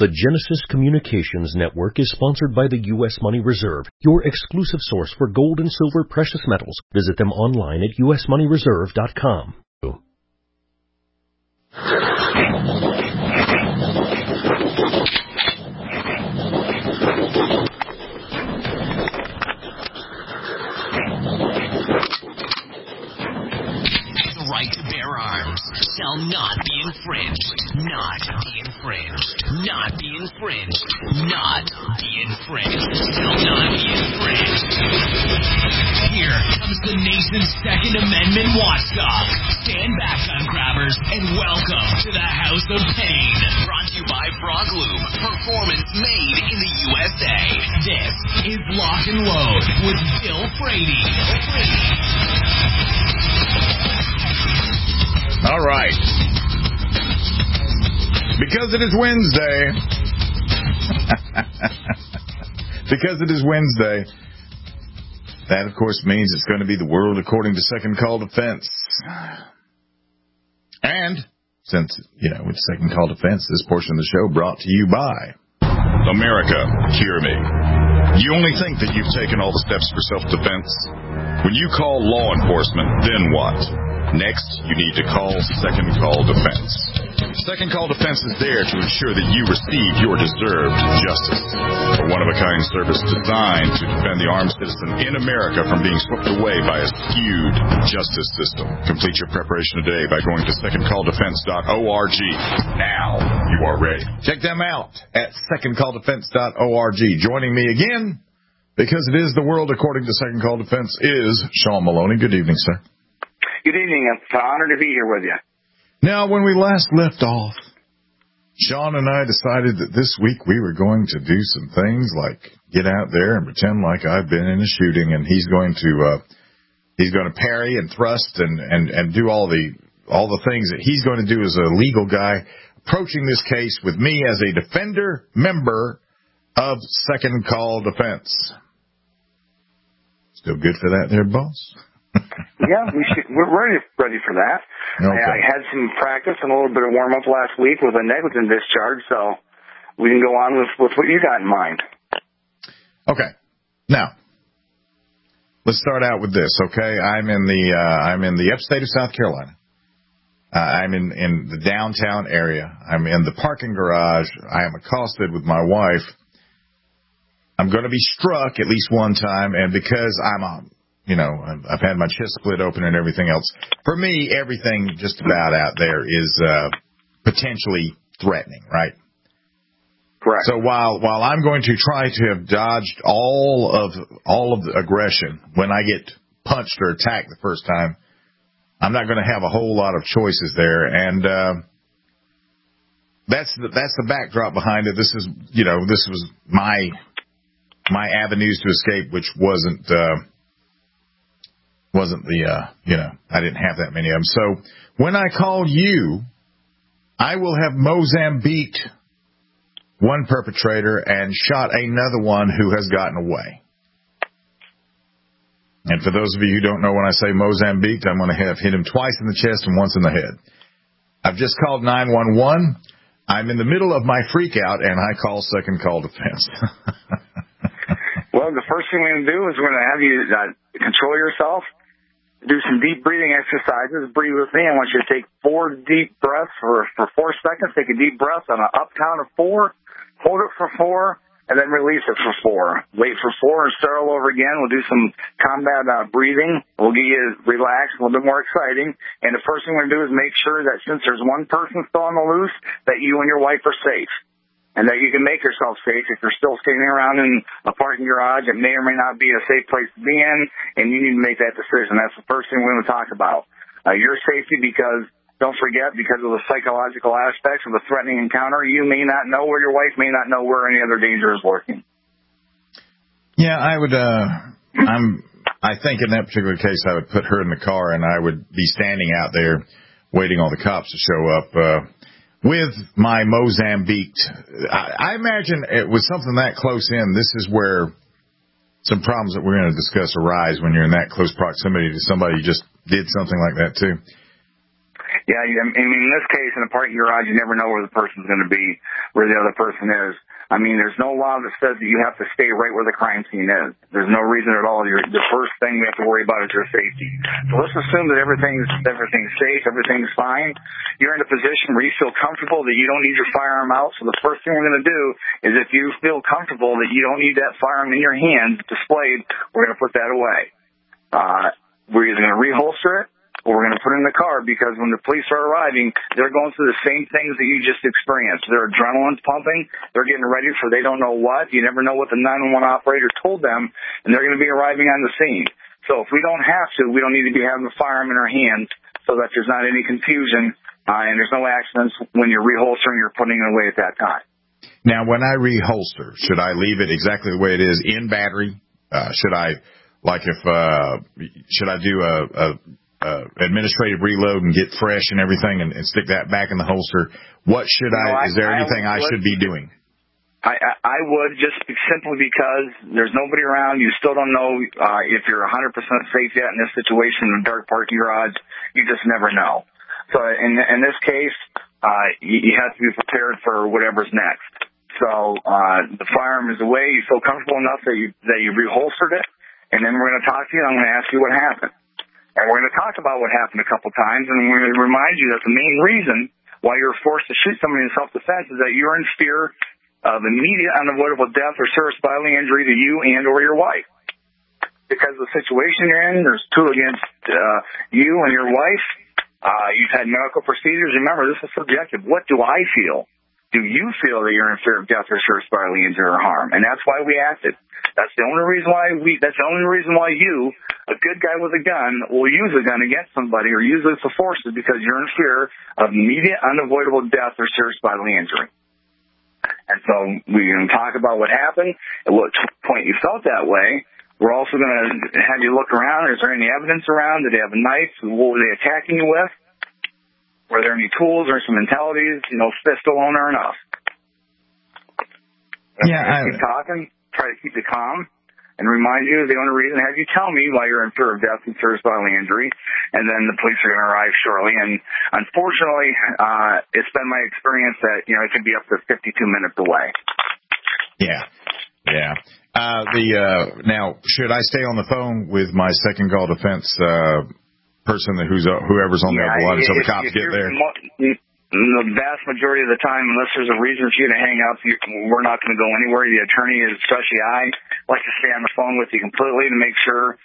The Genesis Communications Network is sponsored by the U.S. Money Reserve, your exclusive source for gold and silver precious metals. Visit them online at usmoneyreserve.com. The right to bear arms shall not be infringed. Not be infringed. Not be infringed. Not be infringed. Shall not be infringed. Here comes the nation's Second Amendment watchdog. Stand back, gun grabbers, and welcome to the House of Pain. Brought to you by Frog Lube. Performance made in the USA. This is Lock and Load with Bill Frady. All right. Because it is Wednesday. That, of course, means it's going to be the world according to Second Call Defense. And since, it's Second Call Defense, this portion of the show brought to you by America, Hear Me. You only think that you've taken all the steps for self-defense. When you call law enforcement, then what? Next, you need to call Second Call Defense. Second Call Defense is there to ensure that you receive your deserved justice. A one-of-a-kind service designed to defend the armed citizen in America from being swept away by a skewed justice system. Complete your preparation today by going to secondcalldefense.org. Now you are ready. Check them out at secondcalldefense.org. Joining me again, because it is the world according to Second Call Defense, is Sean Maloney. Good evening, sir. Good evening. It's an honor to be here with you. Now, when we last left off, Sean and I decided that this week we were going to do some things like get out there and pretend like I've been in a shooting, and he's going to parry and thrust and do all the things that he's going to do as a legal guy, approaching this case with me as a defender member of Second Call Defense. Still good for that there, boss? Yeah, we're ready for that. Okay. I had some practice and a little bit of warm-up last week with a negligent discharge, so we can go on with what you got in mind. Okay. Now, let's start out with this, okay? I'm in the upstate of South Carolina. I'm in the downtown area. I'm in the parking garage. I am accosted with my wife. I'm going to be struck at least one time, and because I've had my chest split open and everything else. For me, everything just about out there is potentially threatening, right? Correct. So while I'm going to try to have dodged all of the aggression when I get punched or attacked the first time, I'm not going to have a whole lot of choices there, and that's the backdrop behind it. This was my avenues to escape, which wasn't I didn't have that many of them. So when I call you, I will have Mozambiqued one perpetrator and shot another one who has gotten away. And for those of you who don't know, when I say Mozambiqued, I'm going to have hit him twice in the chest and once in the head. I've just called 911. I'm in the middle of my freak out, and I call Second Call Defense. Well, the first thing we're going to do is we're going to have you control yourself. Do some deep breathing exercises. Breathe with me. I want you to take 4 deep breaths for 4 seconds. Take a deep breath on an up count of 4. Hold it for 4, and then release it for 4. Wait for 4 and start all over again. We'll do some combat breathing. We'll get you relaxed, a little bit more exciting. And the first thing we're going to do is make sure that since there's one person still on the loose, that you and your wife are safe. And that you can make yourself safe. If you're still standing around in a parking garage, it may or may not be a safe place to be in, and you need to make that decision. That's the first thing we're going to talk about. Your safety, because, don't forget, because of the psychological aspects of the threatening encounter, you may not know where your wife may not know where any other danger is lurking. Yeah, I would, I think in that particular case, I would put her in the car, and I would be standing out there waiting on the cops to show up, with my Mozambique. I imagine it was something that close in. This is where some problems that we're going to discuss arise when you're in that close proximity to somebody who just did something like that too. Yeah, I mean, in this case, in a parking garage, you never know where the person's going to be, where the other person is. I mean, there's no law that says that you have to stay right where the crime scene is. There's no reason at all. The first thing we have to worry about is your safety. So let's assume that everything's safe, everything's fine. You're in a position where you feel comfortable that you don't need your firearm out. So the first thing we're going to do is, if you feel comfortable that you don't need that firearm in your hand displayed, we're going to put that away. We're either going to reholster it, or we're going to put it in the car, because when the police are arriving, they're going through the same things that you just experienced. Their adrenaline's pumping. They're getting ready for they don't know what. You never know what the 911 operator told them, and they're going to be arriving on the scene. So if we don't have to, we don't need to be having the firearm in our hands, so that there's not any confusion and there's no accidents when you're reholstering, you're putting it away at that time. Now, when I reholster, should I leave it exactly the way it is in battery? Should I do a administrative reload and get fresh and everything and stick that back in the holster? What should is there anything I should be doing? I would, just simply because there's nobody around. You still don't know if you're 100% safe yet in this situation in a dark parking garage. You just never know. So in this case, you have to be prepared for whatever's next. So the firearm is away. You feel comfortable enough that you reholstered it, and then we're going to talk to you, and I'm going to ask you what happened. And we're going to talk about what happened a couple times, and we're going to remind you that the main reason why you're forced to shoot somebody in self-defense is that you're in fear of immediate unavoidable death or serious bodily injury to you and or your wife. Because of the situation you're in, there's two against you and your wife. You've had medical procedures. Remember, this is subjective. What do I feel? Do you feel that you're in fear of death or serious bodily injury or harm? And that's why we acted. That's the only reason why you, a good guy with a gun, will use a gun against somebody or use it for force, is because you're in fear of immediate unavoidable death or serious bodily injury. And so we're going to talk about what happened, at what point you felt that way. We're also going to have you look around. Is there any evidence around? Did they have a knife? What were they attacking you with? Were there any tools or instrumentalities? Fist alone are enough. Keep talking. Try to keep you calm and remind you the only reason, have you tell me why you're in fear of death and serious bodily injury, and then the police are going to arrive shortly. And unfortunately, it's been my experience that, it could be up to 52 minutes away. Yeah. Now, should I stay on the phone with my second call defense person, whoever's on the other line until the cops get there? The vast majority of the time, unless there's a reason for you to hang up, we're not going to go anywhere. The attorney, especially I, like to stay on the phone with you completely to make sure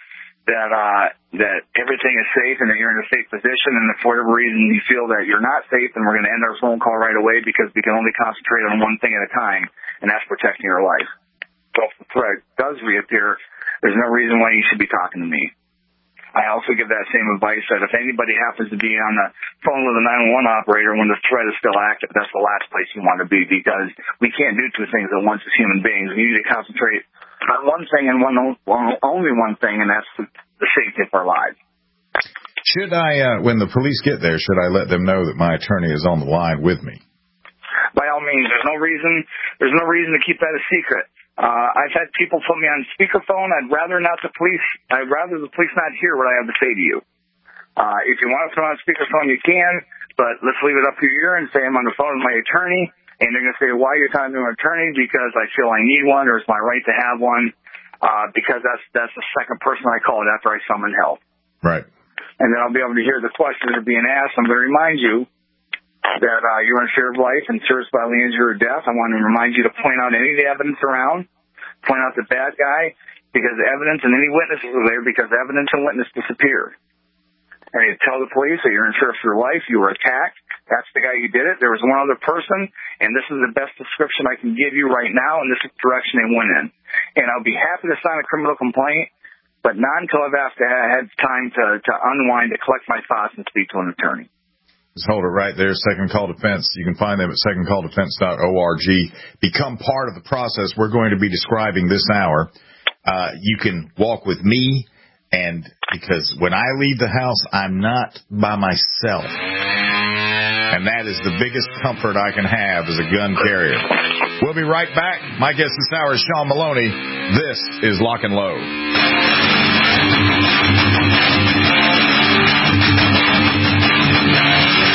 that everything is safe and that you're in a safe position. And if for whatever reason you feel that you're not safe, then we're going to end our phone call right away, because we can only concentrate on one thing at a time, and that's protecting your life. So if the threat does reappear, there's no reason why you should be talking to me. I also give that same advice that if anybody happens to be on the phone with a 911 operator when the threat is still active, that's the last place you want to be, because we can't do two things at once as human beings. We need to concentrate on one thing and only one thing, and that's the safety of our lives. Should I, when the police get there, should I let them know that my attorney is on the line with me? By all means, there's no reason to keep that a secret. I've had people put me on speakerphone. I'd rather the police not hear what I have to say to you. If you want to put on speakerphone, you can, but let's leave it up to your ear and say I'm on the phone with my attorney, and they're going to say, why are you talking to an attorney? Because I feel I need one, or it's my right to have one, because that's the second person I call it after I summon help. Right. And then I'll be able to hear the questions that are being asked. I'm going to remind you that you're in fear of life and serious bodily injury or death. I want to remind you to point out any of the evidence around, point out the bad guy, because evidence and any witnesses are there, because evidence and witness disappeared. And you tell the police that you're in fear for your life, you were attacked, that's the guy who did it, there was one other person, and this is the best description I can give you right now, and this is the direction they went in. And I'll be happy to sign a criminal complaint, but not until I've had time to unwind, to collect my thoughts, and speak to an attorney. Just hold it right there, Second Call Defense. You can find them at secondcalldefense.org. Become part of the process we're going to be describing this hour. You can walk with me, and because when I leave the house, I'm not by myself. And that is the biggest comfort I can have as a gun carrier. We'll be right back. My guest this hour is Sean Maloney. This is Lock and Load.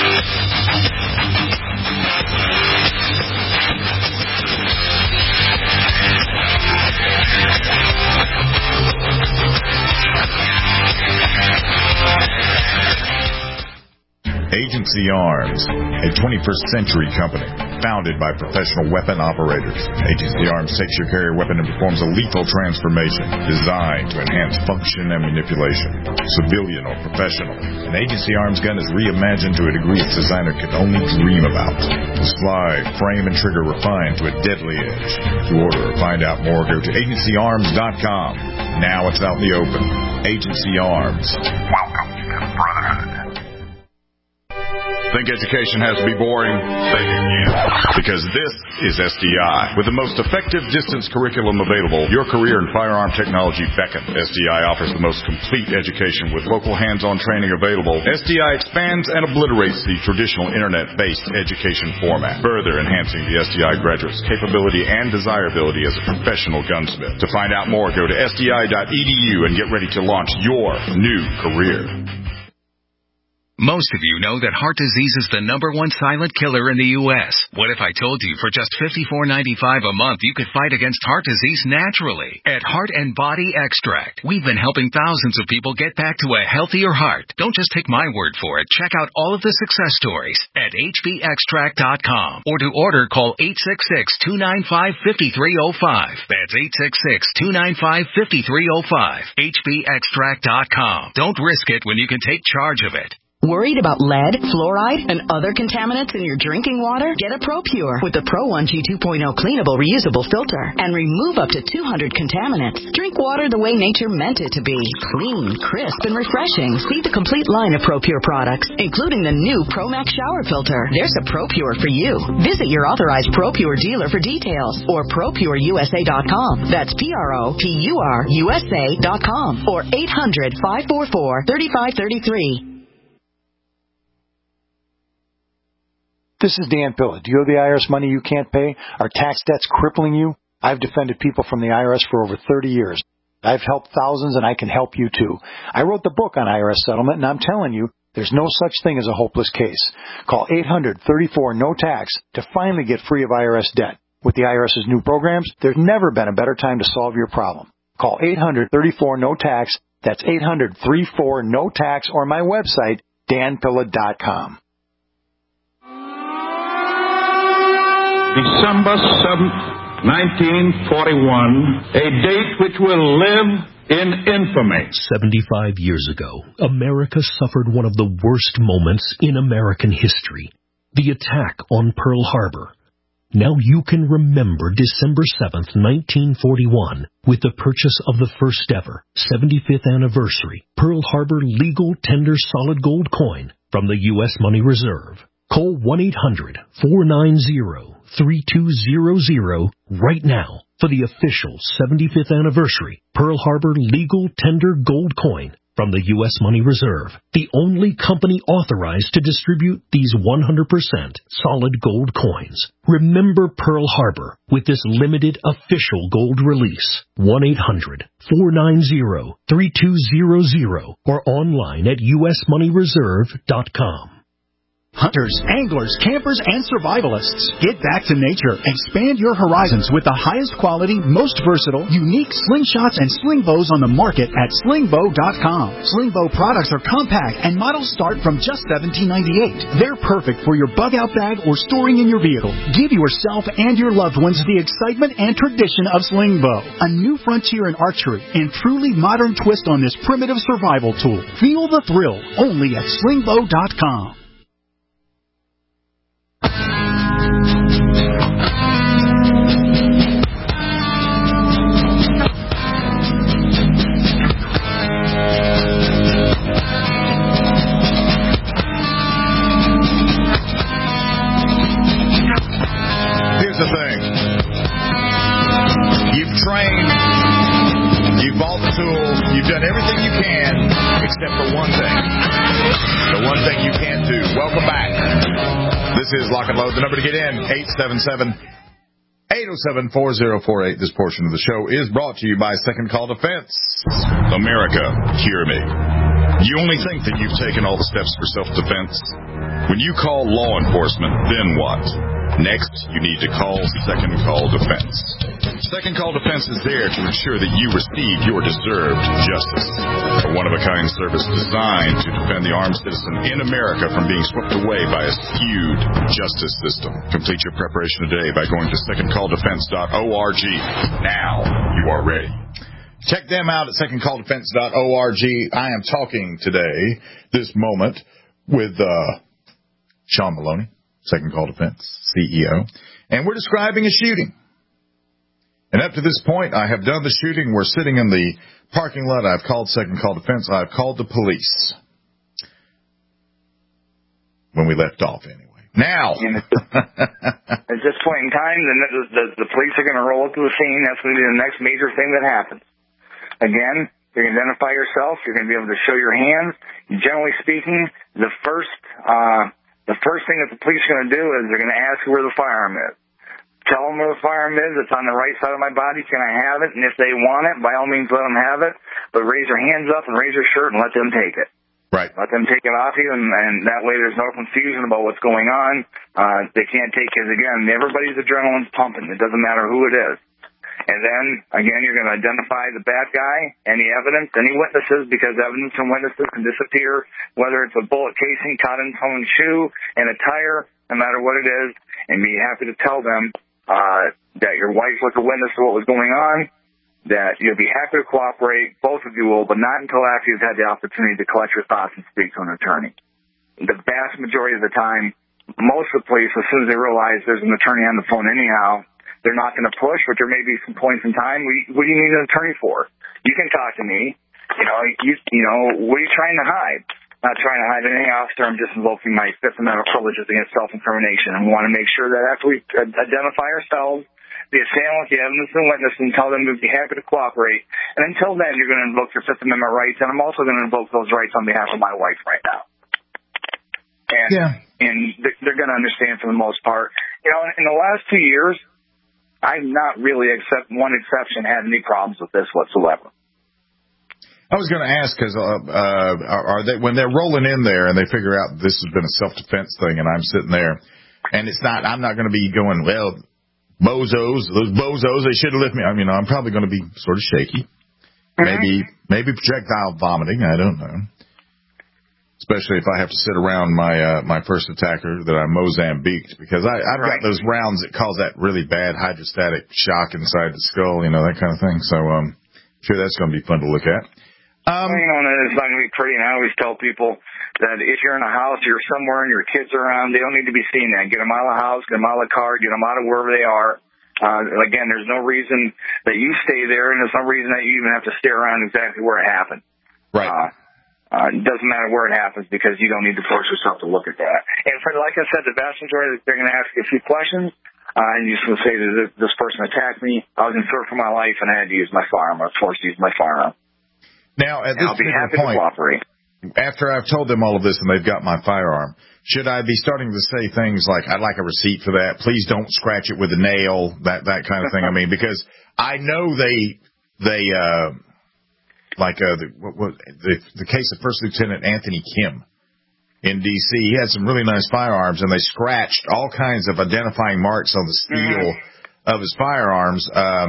Agency Arms, a 21st century company founded by professional weapon operators. Agency Arms takes your carrier weapon and performs a lethal transformation designed to enhance function and manipulation. Civilian or professional, an Agency Arms gun is reimagined to a degree its designer could only dream about. The slide, frame, and trigger refined to a deadly edge. To order or find out more, go to agencyarms.com. Now it's out in the open. Agency Arms. Welcome to Brotherhood. Think education has to be boring? Think again. Because this is SDI. With the most effective distance curriculum available, your career in firearm technology beckons. SDI offers the most complete education with local hands-on training available. SDI expands and obliterates the traditional internet-based education format, further enhancing the SDI graduate's capability and desirability as a professional gunsmith. To find out more, go to sdi.edu and get ready to launch your new career. Most of you know that heart disease is the #1 silent killer in the U.S. What if I told you for just $54.95 a month you could fight against heart disease naturally? At Heart and Body Extract, we've been helping thousands of people get back to a healthier heart. Don't just take my word for it. Check out all of the success stories at hbextract.com. Or to order, call 866-295-5305. That's 866-295-5305. hbextract.com. Don't risk it when you can take charge of it. Worried about lead, fluoride, and other contaminants in your drinking water? Get a ProPure with the Pro 1G 2.0 cleanable reusable filter and remove up to 200 contaminants. Drink water the way nature meant it to be. Clean, crisp, and refreshing. See the complete line of ProPure products, including the new ProMax shower filter. There's a ProPure for you. Visit your authorized ProPure dealer for details or ProPureUSA.com. That's ProPureUSA.com or 800-544-3533. This is Dan Pilla. Do you owe the IRS money you can't pay? Are tax debts crippling you? I've defended people from the IRS for over 30 years. I've helped thousands, and I can help you too. I wrote the book on IRS settlement, and I'm telling you, there's no such thing as a hopeless case. Call 800-34-NO-TAX to finally get free of IRS debt. With the IRS's new programs, there's never been a better time to solve your problem. Call 800-34-NO-TAX. That's 800-34-NO-TAX, or my website, danpilla.com. December 7th, 1941, a date which will live in infamy. 75 years ago, America suffered one of the worst moments in American history, the attack on Pearl Harbor. Now you can remember December 7th, 1941, with the purchase of the first ever 75th anniversary Pearl Harbor legal tender solid gold coin from the U.S. Money Reserve. Call 1-800-490-3200 right now for the official 75th anniversary Pearl Harbor legal tender gold coin from the U.S. Money Reserve, the only company authorized to distribute these 100% solid gold coins. Remember Pearl Harbor with this limited official gold release. 1-800-490-3200 or online at usmoneyreserve.com. Hunters, anglers, campers, and survivalists. Get back to nature. Expand your horizons with the highest quality, most versatile, unique slingshots and sling bows on the market at slingbow.com. Slingbow products are compact and models start from just $17.98. They're perfect for your bug-out bag or storing in your vehicle. Give yourself and your loved ones the excitement and tradition of Slingbow, a new frontier in archery and truly modern twist on this primitive survival tool. Feel the thrill only at slingbow.com. Here's the thing. You've trained, you've bought the tools, you've done everything you can except for one thing. The one thing you can't do. Welcome back. This is Lock and Load. The number to get in, 877-807-4048. This portion of the show is brought to you by Second Call Defense. America, hear me. You only think that you've taken all the steps for self-defense. When you call law enforcement, then what? Next, you need to call Second Call Defense. Second Call Defense is there to ensure that you receive your deserved justice. A one-of-a-kind service designed to defend the armed citizen in America from being swept away by a skewed justice system. Complete your preparation today by going to secondcalldefense.org. Now you are ready. Check them out at secondcalldefense.org. I am talking today, this moment, with Sean Maloney, Second Call Defense CEO, and we're describing a shooting. And up to this point, I have done the shooting. We're sitting in the parking lot. I've called Second Call Defense. I've called the police. When we left off, anyway. Now! At this point in time, the police are going to roll up to the scene. That's going to be the next major thing that happens. Again, you're going to identify yourself. You're going to be able to show your hands. Generally speaking, the first thing that the police are going to do is they're going to ask you where the firearm is. Tell them where the firearm is. It's on the right side of my body. Can I have it? And if they want it, by all means, let them have it. But raise your hands up and raise your shirt and let them take it. Right. Let them take it off you, and that way there's no confusion about what's going on. They can't take it. Again, everybody's adrenaline's pumping. It doesn't matter who it is. And then, again, you're going to identify the bad guy, any evidence, any witnesses, because evidence and witnesses can disappear, whether it's a bullet casing caught in someone's shoe and a tire, no matter what it is, and be happy to tell them that your wife was a witness to what was going on, that you'll be happy to cooperate, both of you will, but not until after you've had the opportunity to collect your thoughts and speak to an attorney. The vast majority of the time, most of the police, as soon as they realize there's an attorney on the phone anyhow, they're not going to push, but there may be some points in time. What do you need an attorney for? You can talk to me. You know, what are you trying to hide? Not trying to hide anything, officer. I'm just invoking my Fifth Amendment privileges against self-incrimination, and we want to make sure that after we identify ourselves, the assailant, the evidence, and witness, and tell them to be happy to cooperate. And until then, you're going to invoke your Fifth Amendment rights, and I'm also going to invoke those rights on behalf of my wife right now. And they're going to understand for the most part. You know, in the last 2 years, I've not really, except one exception, had any problems with this whatsoever. I was going to ask, because are they, when they're rolling in there and they figure out this has been a self-defense thing and I'm sitting there, and it's not, I'm not going to be going, well, those bozos, they should have left me. I mean, I'm probably going to be sort of shaky. Mm-hmm. Maybe projectile vomiting, I don't know. Especially if I have to sit around my first attacker that I Mozambiqued, because I've got those rounds that cause that really bad hydrostatic shock inside the skull, you know, that kind of thing. So I'm sure that's going to be fun to look at. Well, you know, it's not going to be pretty, and I always tell people that if you're in a house, you're somewhere and your kids are around, they don't need to be seen that. Get them out of the house, get them out of the car, get them out of wherever they are. Again, there's no reason that you stay there, and there's no reason that you even have to stay around exactly where it happened. Right. It doesn't matter where it happens, because you don't need to force yourself to look at that. And for, like I said, the vast majority, they're going to ask you a few questions, and you're just going to say that this person attacked me, I was in fear for my life, and I had to use my firearm. I was forced to use my firearm. Now, at this I'll be happy to cooperate. After I've told them all of this and they've got my firearm, should I be starting to say things like, I'd like a receipt for that, please don't scratch it with a nail, that kind of thing? I mean, because I know the case of First Lieutenant Anthony Kim in D.C., he had some really nice firearms, and they scratched all kinds of identifying marks on the steel of his firearms.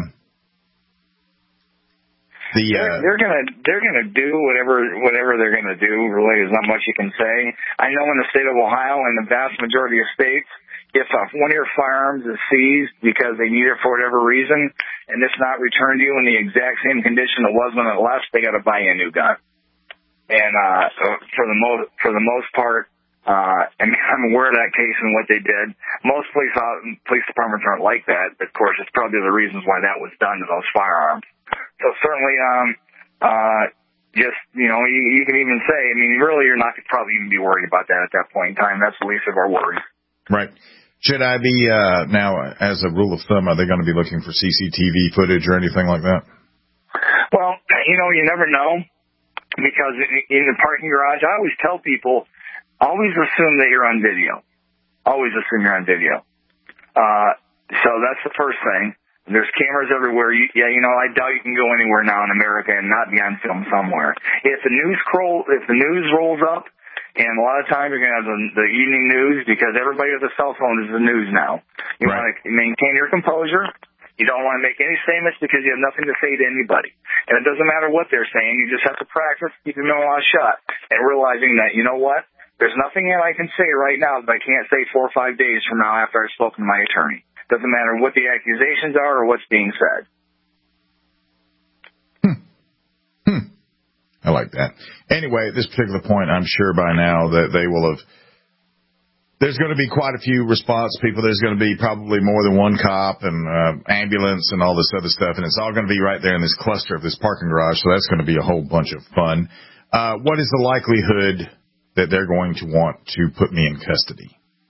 They're gonna do whatever they're gonna do. Really, there's not much you can say. I know in the state of Ohio and the vast majority of states, if one of your firearms is seized because they need it for whatever reason, and it's not returned to you in the exact same condition it was when it left, they got to buy you a new gun. And for the most part, I'm aware of that case and what they did. Most police departments aren't like that. Of course, it's probably the reasons why that was done to those firearms. So certainly, just, you know, you can even say, I mean, really, you're not going to probably even be worried about that at that point in time. That's the least of our worries. Right. Should I be, now, as a rule of thumb, are they going to be looking for CCTV footage or anything like that? Well, you know, you never know, because in the parking garage, I always tell people, always assume that you're on video. Always assume you're on video. So that's the first thing. There's cameras everywhere. I doubt you can go anywhere now in America and not be on film somewhere. If the news rolls up, and a lot of times you're going to have the evening news, because everybody with a cell phone is the news now. You want to maintain your composure. You don't want to make any statements because you have nothing to say to anybody. And it doesn't matter what they're saying. You just have to practice, keep your mouth shut, and realizing that, you know what? There's nothing that I can say right now that I can't say 4 or 5 days from now after I've spoken to my attorney. Doesn't matter what the accusations are or what's being said. I like that. Anyway, at this particular point, I'm sure by now that they will have. There's going to be quite a few response people. There's going to be probably more than one cop and ambulance and all this other stuff, and it's all going to be right there in this cluster of this parking garage. So that's going to be a whole bunch of fun. What is the likelihood that they're going to want to put me in custody?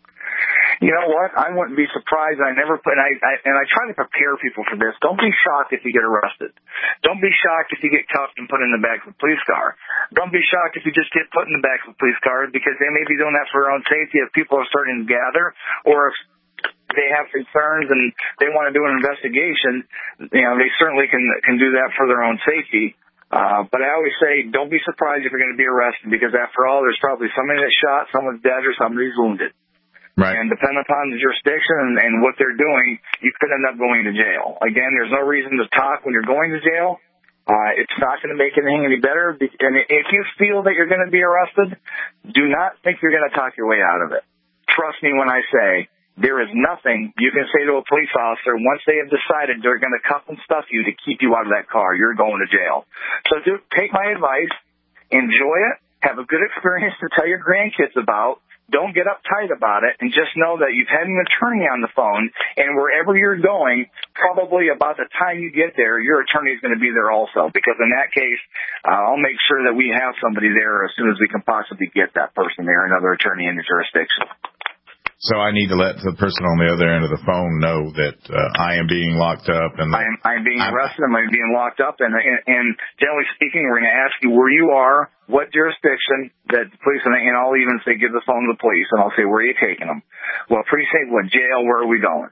You know what? I wouldn't be surprised. I try to prepare people for this. Don't be shocked if you get arrested. Don't be shocked if you get cuffed and put in the back of a police car. Don't be shocked if you just get put in the back of a police car, because they may be doing that for their own safety if people are starting to gather, or if they have concerns and they want to do an investigation. You know, they certainly can do that for their own safety. But I always say, don't be surprised if you're going to be arrested, because after all, there's probably somebody that's shot, someone's dead, or somebody's wounded. Right. And depending upon the jurisdiction and what they're doing, you could end up going to jail. Again, there's no reason to talk when you're going to jail. It's not going to make anything any better. And if you feel that you're going to be arrested, do not think you're going to talk your way out of it. Trust me when I say there is nothing you can say to a police officer once they have decided they're going to cuff and stuff you to keep you out of that car. You're going to jail. So take my advice, enjoy it, have a good experience to tell your grandkids about. Don't get uptight about it, and just know that you've had an attorney on the phone, and wherever you're going, probably about the time you get there, your attorney is going to be there also, because in that case, I'll make sure that we have somebody there as soon as we can possibly get that person there, another attorney in the jurisdiction. So I need to let the person on the other end of the phone know that I am being locked up, and I'm being arrested. I'm being locked up, and generally speaking, we're going to ask you where you are, what jurisdiction that the police, and I'll even say give the phone to the police, and I'll say where are you taking them? What precinct? What jail? Where are we going?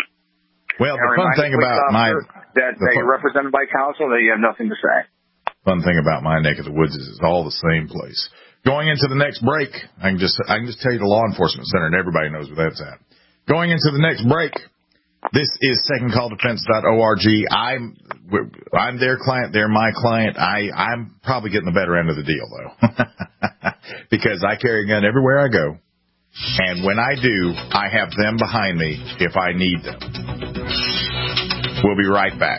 Well, the fun thing about that you're represented by counsel, that you have nothing to say. Fun thing about my neck of the woods is it's all the same place. Going into the next break, I can just tell you the law enforcement center, and everybody knows where that's at. Going into the next break, this is secondcalldefense.org. I'm their client, they're my client. I'm probably getting the better end of the deal, though, because I carry a gun everywhere I go, and when I do, I have them behind me if I need them. We'll be right back.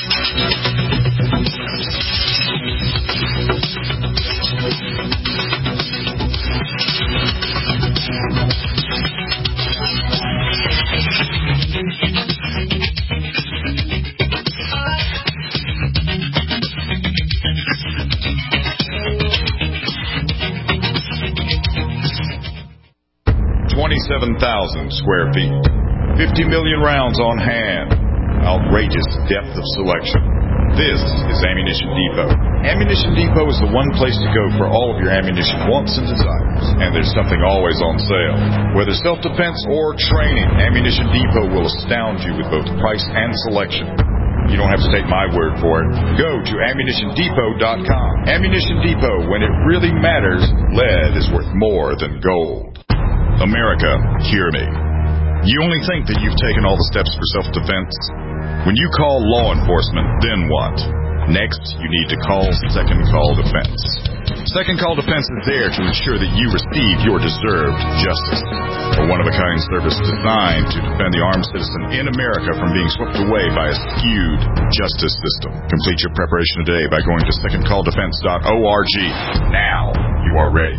27,000 square feet, 50 million rounds on hand, outrageous depth of selection. This is Ammunition Depot. Ammunition Depot is the one place to go for all of your ammunition wants and desires, and there's something always on sale. Whether self-defense or training, Ammunition Depot will astound you with both price and selection. You don't have to take my word for it. Go to AmmunitionDepot.com. Ammunition Depot, when it really matters, lead is worth more than gold. America, hear me. You only think that you've taken all the steps for self-defense? When you call law enforcement, then what? Next, you need to call Second Call Defense. Second Call Defense is there to ensure that you receive your deserved justice. A one-of-a-kind service designed to defend the armed citizen in America from being swept away by a skewed justice system. Complete your preparation today by going to secondcalldefense.org. Now you are ready.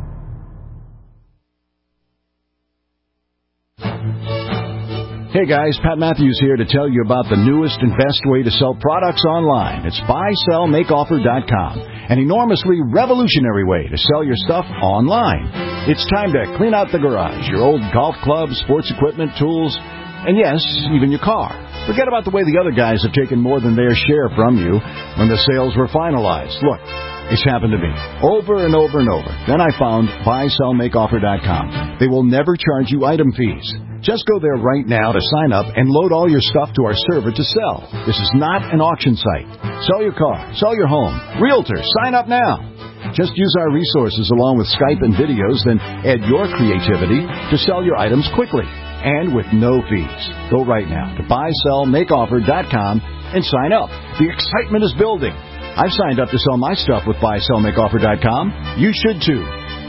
Hey guys, Pat Matthews here to tell you about the newest and best way to sell products online. It's buysellmakeoffer.com, an enormously revolutionary way to sell your stuff online. It's time to clean out the garage, your old golf clubs, sports equipment, tools, and yes, even your car. Forget about the way the other guys have taken more than their share from you when the sales were finalized. Look, it's happened to me over and over and over. Then I found buysellmakeoffer.com. They will never charge you item fees. Just go there right now to sign up and load all your stuff to our server to sell. This is not an auction site. Sell your car, sell your home. Realtor, sign up now. Just use our resources along with Skype and videos, then add your creativity to sell your items quickly. and with no fees. Go right now to buysellmakeoffer.com and sign up. The excitement is building. I've signed up to sell my stuff with buysellmakeoffer.com. You should too.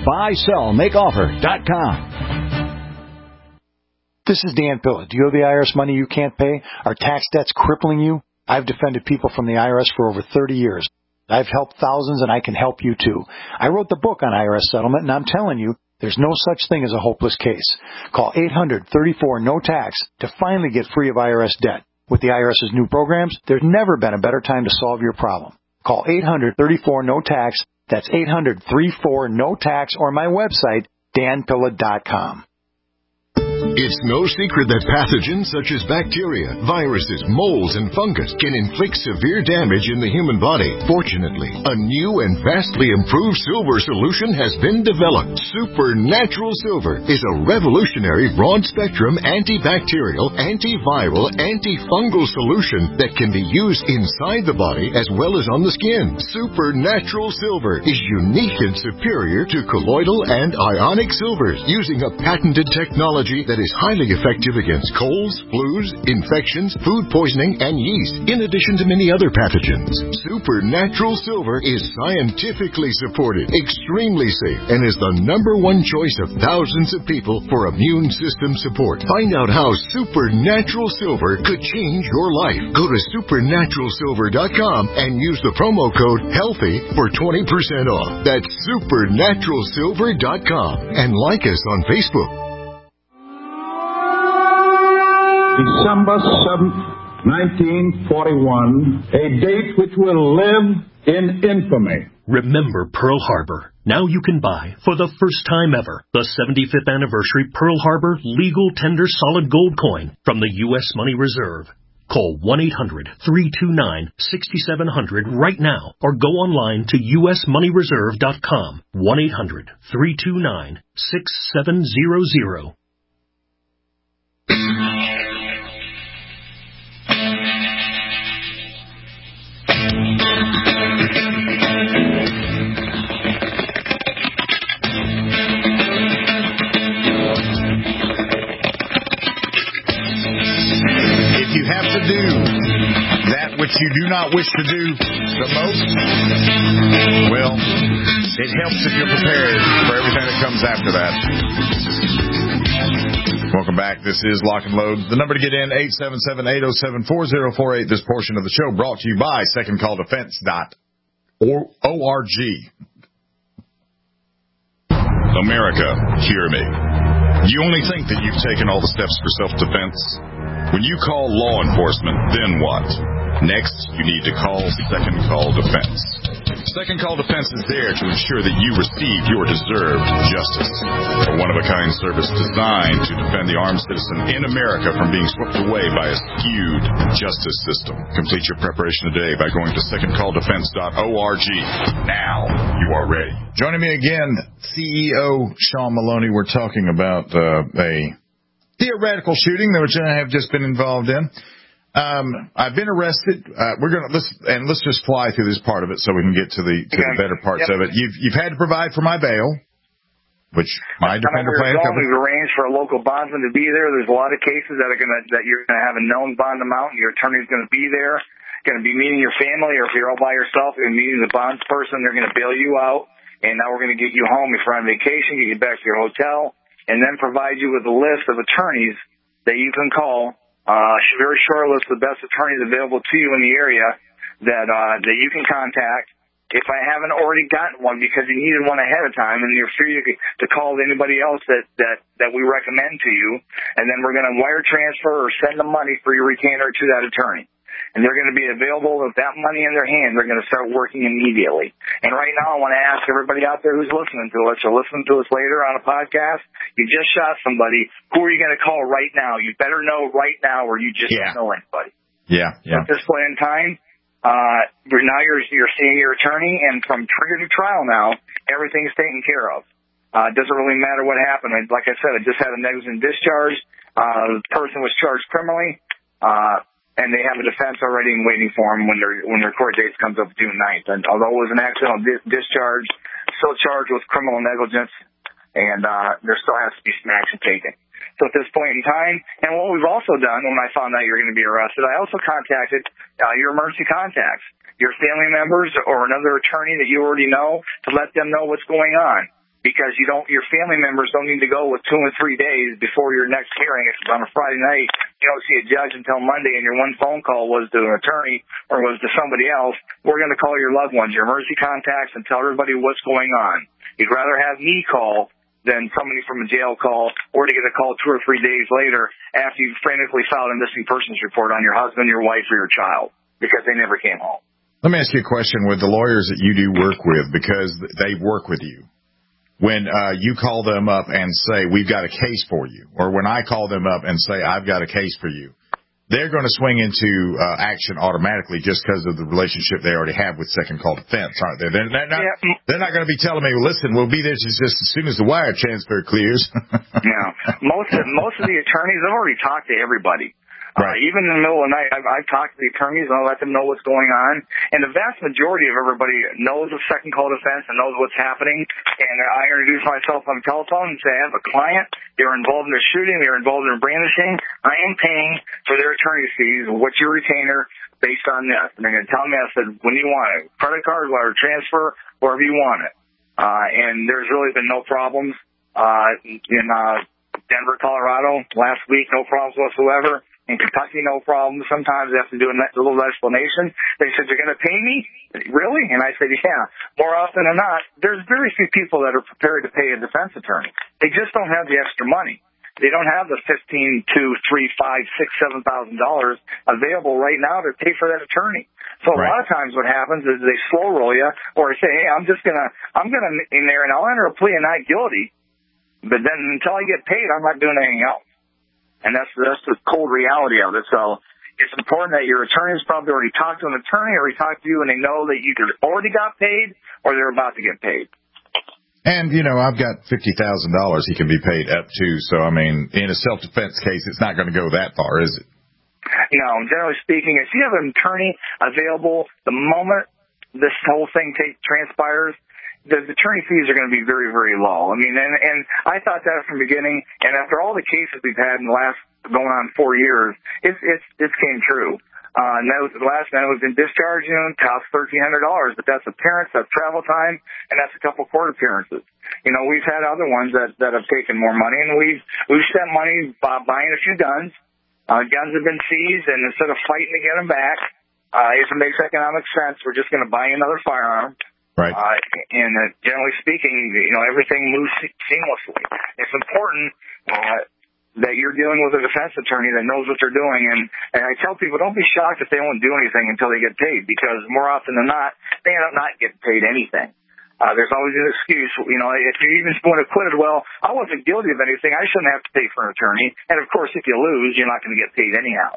buysellmakeoffer.com. This is Dan Pilla. Do you owe the IRS money you can't pay? Are tax debts crippling you? I've defended people from the IRS for over 30 years. I've helped thousands, and I can help you too. I wrote the book on IRS settlement, and I'm telling you, there's no such thing as a hopeless case. Call 800-34-NO-TAX to finally get free of IRS debt. With the IRS's new programs, there's never been a better time to solve your problem. Call 800-34-NO-TAX. That's 800-34-NO-TAX, or my website, danpilla.com. It's no secret that pathogens such as bacteria, viruses, molds, and fungus can inflict severe damage in the human body. Fortunately, a new and vastly improved silver solution has been developed. Supernatural Silver is a revolutionary broad-spectrum antibacterial, antiviral, antifungal solution that can be used inside the body as well as on the skin. Supernatural Silver is unique and superior to colloidal and ionic silvers, using a patented technology that is highly effective against colds, flus, infections, food poisoning, and yeast, in addition to many other pathogens. Supernatural Silver is scientifically supported, extremely safe, and is the #1 choice of thousands of people for immune system support. Find out how Supernatural Silver could change your life. Go to supernaturalsilver.com and use the promo code HEALTHY for 20% off. That's supernaturalsilver.com, and like us on Facebook. December 7th, 1941, a date which will live in infamy. Remember Pearl Harbor. Now you can buy, for the first time ever, the 75th anniversary Pearl Harbor legal tender solid gold coin from the U.S. Money Reserve. Call 1-800-329-6700 right now, or go online to usmoneyreserve.com. 1-800-329-6700. If you have to do that which you do not wish to do the most, well, it helps if you're prepared for everything that comes after that. Welcome back. This is Lock and Load. The number to get in, 877-807-4048. This portion of the show brought to you by secondcalldefense.org. America, hear me. You only think that you've taken all the steps for self-defense. When you call law enforcement, then what? Next, you need to call Second Call Defense. Second Call Defense is there to ensure that you receive your deserved justice. A one-of-a-kind service designed to defend the armed citizen in America from being swept away by a skewed justice system. Complete your preparation today by going to secondcalldefense.org. Now you are ready. Joining me again, CEO Sean Maloney. We're talking about a theoretical shooting that I have just been involved in. I've been arrested. Let's just fly through this part of it so we can get to the better parts of it. You've had to provide for my bail, which my defender plan covers. We've arranged for a local bondsman to be there. There's a lot of cases that you're going to have a known bond amount, and your attorney's going to be there, going to be meeting your family, or if you're all by yourself, you're meeting the bonds person. They're going to bail you out, and now we're going to get you home if you're on vacation, get you back to your hotel, and then provide you with a list of attorneys that you can call. Very short list of the best attorneys available to you in the area that you can contact. If I haven't already gotten one because you needed one ahead of time, and you're free to call anybody else that we recommend to you, and then we're going to wire transfer or send the money for your retainer to that attorney. And they're going to be available with that money in their hand. They're going to start working immediately. And right now, I want to ask everybody out there who's listening to us or listening to us later on a podcast, you just shot somebody. Who are you going to call right now? You better know right now, or you just don't know anybody. Yeah. At this point in time, now you're seeing your attorney, and from trigger to trial now, everything's taken care of. It doesn't really matter what happened. Like I said, I just had a negligent discharge. The person was charged criminally. And they have a defense already waiting for them when their court date comes up June 9th. And although it was an accidental discharge, still charged with criminal negligence, and there still has to be some action taken. So at this point in time, and what we've also done when I found out you're going to be arrested, I also contacted your emergency contacts, your family members or another attorney that you already know, to let them know what's going on. Because your family members don't need to go with 2 and 3 days before your next hearing. If it's on a Friday night, you don't see a judge until Monday, and your one phone call was to an attorney or was to somebody else. We're going to call your loved ones, your emergency contacts, and tell everybody what's going on. You'd rather have me call than somebody from a jail call, or to get a call 2 or 3 days later after you've frantically filed a missing persons report on your husband, your wife, or your child because they never came home. Let me ask you a question with the lawyers that you do work with, because they work with you. When you call them up and say, we've got a case for you, or when I call them up and say, I've got a case for you, they're going to swing into action automatically just because of the relationship they already have with Second Call Defense, aren't they? They're not going to be telling me, listen, we'll be there just as soon as the wire transfer clears. No. Most of the attorneys have already talked to everybody. Right. Even in the middle of the night, I've talked to the attorneys and I'll let them know what's going on. And the vast majority of everybody knows of Second Call Defense and knows what's happening. And I introduce myself on the telephone and say, I have a client. They were involved in a shooting. They were involved in brandishing. I am paying for their attorney fees. What's your retainer based on this? And they're going to tell me, I said, when you want it, credit card, wire transfer, wherever you want it. And there's really been no problems in Denver, Colorado. Last week, no problems whatsoever. In Kentucky, no problem. Sometimes they have to do a little explanation. They said, you're going to pay me? Really? And I said, yeah. More often than not, there's very few people that are prepared to pay a defense attorney. They just don't have the extra money. They don't have the $15,000, $2,000, $3,000, $5,000, $6,000, $7,000 available right now to pay for that attorney. So a lot of times what happens is they slow roll you, or say, hey, I'm gonna in there and I'll enter a plea of not guilty, but then until I get paid, I'm not doing anything else. And that's the cold reality of it. So it's important that your attorney's probably already talked to an attorney or he talked to you and they know that you either already got paid or they're about to get paid. And, I've got $50,000 he can be paid up to. So, I mean, in a self-defense case, it's not going to go that far, is it? No, generally speaking, if you have an attorney available the moment this whole thing transpires, the attorney fees are going to be very, very low. I mean, and I thought that from the beginning, and after all the cases we've had in the last going on 4 years, it came true. The last man was in discharge, cost $1,300, but that's appearance, that's travel time, and that's a couple court appearances. We've had other ones that have taken more money, and we've spent money buying a few guns. Guns have been seized, and instead of fighting to get them back, if it makes economic sense, we're just going to buy another firearm. Right. And generally speaking, everything moves seamlessly. It's important that you're dealing with a defense attorney that knows what they're doing. And I tell people, don't be shocked if they won't do anything until they get paid, because more often than not, they end up not getting paid anything. There's always an excuse. If you even want acquitted, well, I wasn't guilty of anything. I shouldn't have to pay for an attorney. And of course, if you lose, you're not going to get paid anyhow.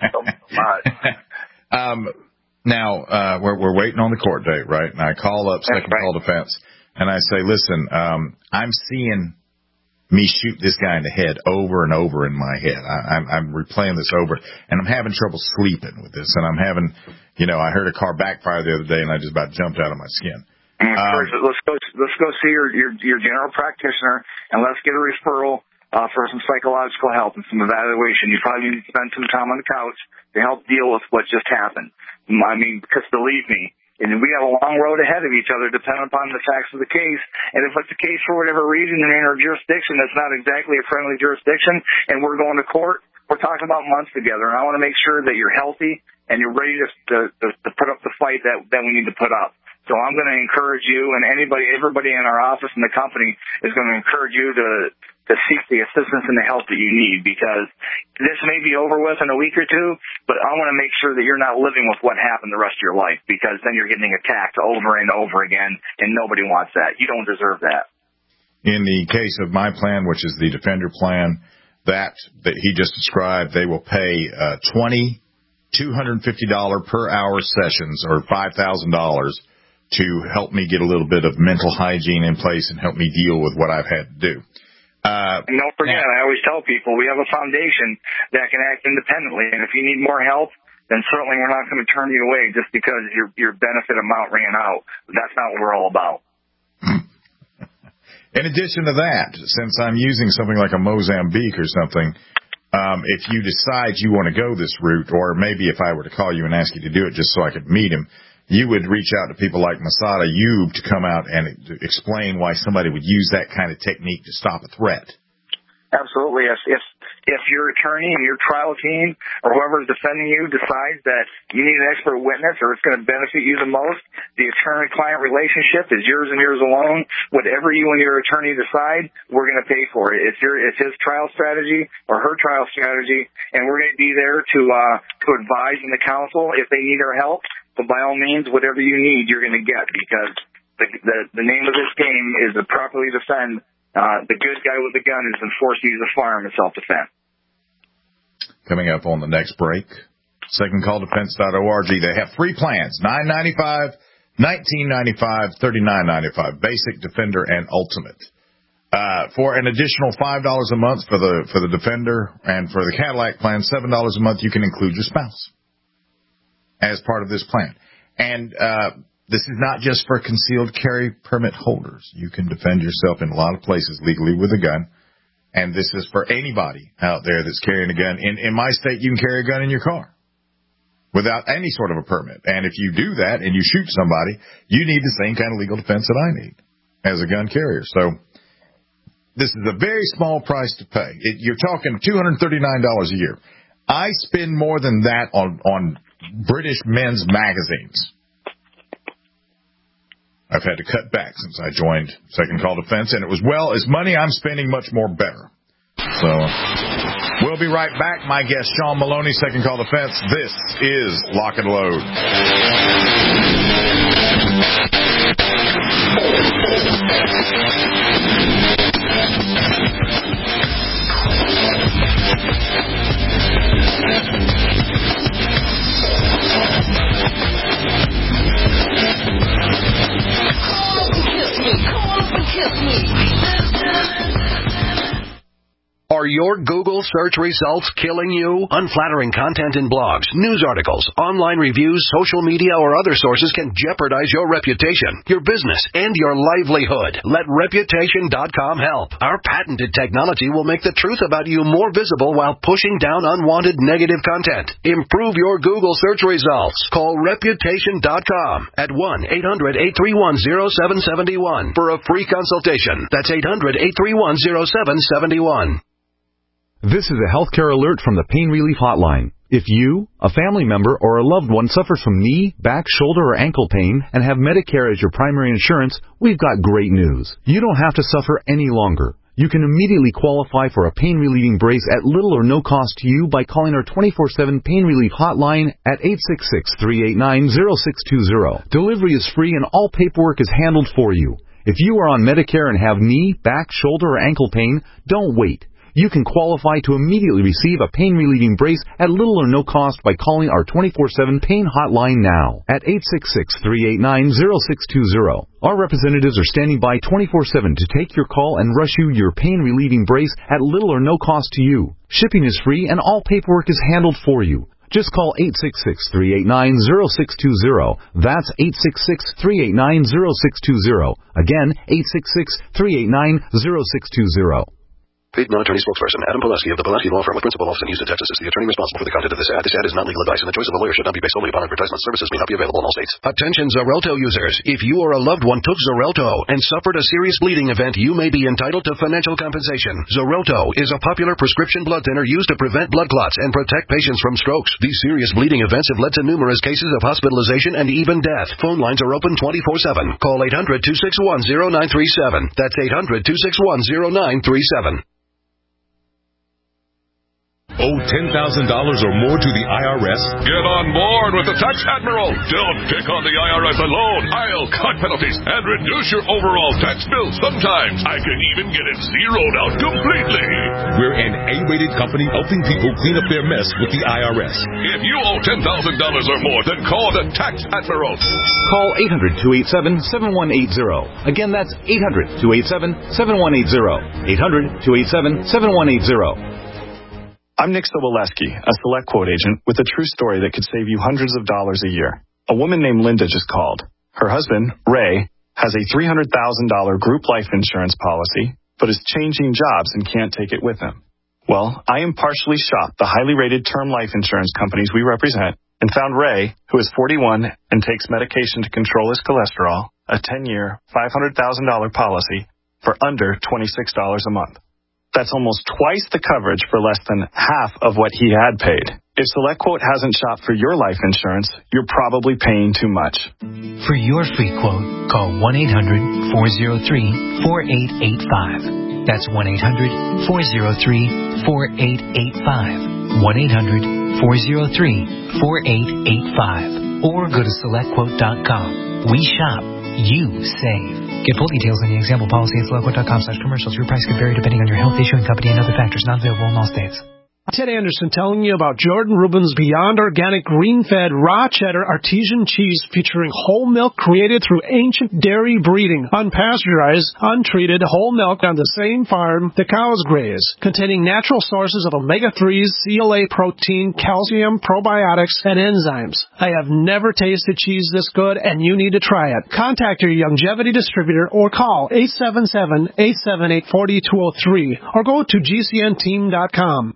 Now, we're waiting on the court date, right? And I call up Second Call Defense, and I say, listen, I'm seeing me shoot this guy in the head over and over in my head. I'm replaying this over, and I'm having trouble sleeping with this. And I'm having, I heard a car backfire the other day, and I just about jumped out of my skin. Let's go see your general practitioner, and let's get a referral for some psychological help and some evaluation. You probably need to spend some time on the couch to help deal with what just happened. I mean, because believe me, and we have a long road ahead of each other depending upon the facts of the case. And if it's a case for whatever reason in our jurisdiction that's not exactly a friendly jurisdiction and we're going to court, we're talking about months together. And I want to make sure that you're healthy and you're ready to put up the fight that we need to put up. So I'm going to encourage you, and everybody in our office and the company is going to encourage you to seek the assistance and the help that you need, because this may be over with in a week or two, but I want to make sure that you're not living with what happened the rest of your life, because then you're getting attacked over and over again, and nobody wants that. You don't deserve that. In the case of my plan, which is the Defender plan, that he just described, they will pay $250 per hour sessions, or $5,000, to help me get a little bit of mental hygiene in place and help me deal with what I've had to do. And don't forget, I always tell people, we have a foundation that can act independently, and if you need more help, then certainly we're not going to turn you away just because your benefit amount ran out. That's not what we're all about. In addition to that, since I'm using something like a Mozambique or something, if you decide you want to go this route, or maybe if I were to call you and ask you to do it just so I could meet him, you would reach out to people like Masada Ayub to come out and explain why somebody would use that kind of technique to stop a threat. Absolutely. If your attorney and your trial team or whoever is defending you decides that you need an expert witness or it's going to benefit you the most, the attorney-client relationship is yours and yours alone. Whatever you and your attorney decide, we're going to pay for it. It's his trial strategy or her trial strategy, and we're going to be there to advise in the counsel if they need our help. But by all means, whatever you need, you're going to get, because the name of this game is to properly defend the good guy with the gun who's been forced to use a firearm in self-defense. Coming up on the next break, secondcalldefense.org. They have 3 plans, $9.95, $19.95, $39.95, Basic, Defender, and Ultimate. For an additional $5 a month for the Defender, and for the Cadillac plan, $7 a month, you can include your spouse as part of this plan. And this is not just for concealed carry permit holders. You can defend yourself in a lot of places legally with a gun. And this is for anybody out there that's carrying a gun. In my state, you can carry a gun in your car without any sort of a permit. And if you do that and you shoot somebody, you need the same kind of legal defense that I need as a gun carrier. So this is a very small price to pay. You're talking $239 a year. I spend more than that on British men's magazines. I've had to cut back since I joined Second Call Defense, and it was, well, as money I'm spending, much more better. So we'll be right back. My guest, Sean Maloney, Second Call Defense. This is Lock and Load. Are your Google search results killing you? Unflattering content in blogs, news articles, online reviews, social media, or other sources can jeopardize your reputation, your business, and your livelihood. Let Reputation.com help. Our patented technology will make the truth about you more visible while pushing down unwanted negative content. Improve your Google search results. Call Reputation.com at 1-800-831-0771 for a free consultation. That's 800-831-0771. This is a healthcare alert from the Pain Relief Hotline. If you, a family member, or a loved one suffers from knee, back, shoulder, or ankle pain and have Medicare as your primary insurance, we've got great news. You don't have to suffer any longer. You can immediately qualify for a pain-relieving brace at little or no cost to you by calling our 24/7 Pain Relief Hotline at 866-389-0620. Delivery is free and all paperwork is handled for you. If you are on Medicare and have knee, back, shoulder, or ankle pain, don't wait. You can qualify to immediately receive a pain-relieving brace at little or no cost by calling our 24/7 Pain Hotline now at 866-389-0620. Our representatives are standing by 24/7 to take your call and rush you your pain-relieving brace at little or no cost to you. Shipping is free and all paperwork is handled for you. Just call 866-389-0620. That's 866-389-0620. Again, 866-389-0620. Paid non-attorney spokesperson Adam Pileski of the Pileski Law Firm with principal office in Houston, Texas, is the attorney responsible for the content of this ad. This ad is not legal advice, and the choice of a lawyer should not be based solely upon advertisement. Services may not be available in all states. Attention Xarelto users. If you or a loved one took Xarelto and suffered a serious bleeding event, you may be entitled to financial compensation. Xarelto is a popular prescription blood thinner used to prevent blood clots and protect patients from strokes. These serious bleeding events have led to numerous cases of hospitalization and even death. Phone lines are open 24/7. Call 800-261-0937. That's 800-261-0937. Owe $10,000 or more to the IRS? Get on board with the Tax Admiral. Don't pick on the IRS alone. I'll cut penalties and reduce your overall tax bill. Sometimes I can even get it zeroed out completely. We're an A-rated company helping people clean up their mess with the IRS. If you owe $10,000 or more, then call the Tax Admiral. Call 800-287-7180. Again, that's 800-287-7180. 800-287-7180. I'm Nick Soboleski, a Select Quote agent with a true story that could save you hundreds of dollars a year. A woman named Linda just called. Her husband, Ray, has a $300,000 group life insurance policy, but is changing jobs and can't take it with him. Well, I impartially shopped the highly rated term life insurance companies we represent and found Ray, who is 41 and takes medication to control his cholesterol, a 10-year, $500,000 policy for under $26 a month. That's almost twice the coverage for less than half of what he had paid. If SelectQuote hasn't shopped for your life insurance, you're probably paying too much. For your free quote, call 1-800-403-4885. That's 1-800-403-4885. 1-800-403-4885. Or go to SelectQuote.com. We shop. You save. Get full details on the example policy at SelectQuote.com/commercials. Your price could vary depending on your health, issuing company, and other factors. Not available in all states. Ted Anderson telling you about Jordan Rubin's Beyond Organic Green-Fed Raw Cheddar Artesian Cheese featuring whole milk created through ancient dairy breeding, unpasteurized, untreated whole milk on the same farm the cows graze, containing natural sources of omega-3s, CLA protein, calcium, probiotics, and enzymes. I have never tasted cheese this good, and you need to try it. Contact your Longevity distributor or call 877-878-4203 or go to gcnteam.com.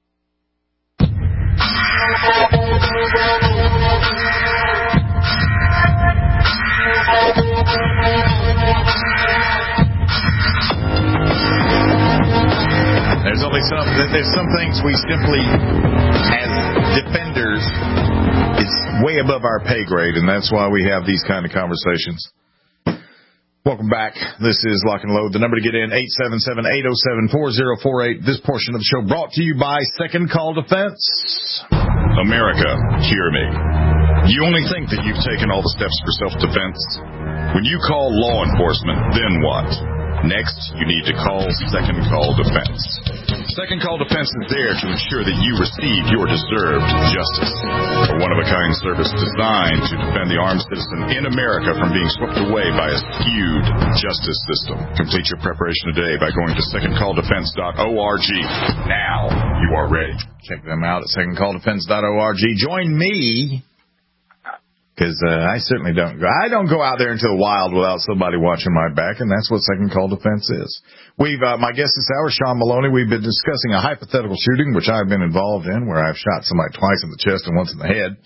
There's some things we simply, as defenders, it's way above our pay grade, and that's why we have these kind of conversations. Welcome back. This is Lock and Load. The number to get in, 877-807-4048. This portion of the show brought to you by Second Call Defense. America, hear me. You only think that you've taken all the steps for self-defense. When you call law enforcement, then what? Next, you need to call Second Call Defense. Second Call Defense is there to ensure that you receive your deserved justice. A one-of-a-kind service designed to defend the armed citizen in America from being swept away by a skewed justice system. Complete your preparation today by going to secondcalldefense.org. Now you are ready. Check them out at secondcalldefense.org. Join me, because I certainly don't go. I don't go out there into the wild without somebody watching my back, and that's what Second Call Defense is. My guest this hour, Sean Maloney. We've been discussing a hypothetical shooting, which I've been involved in, where I've shot somebody twice in the chest and once in the head.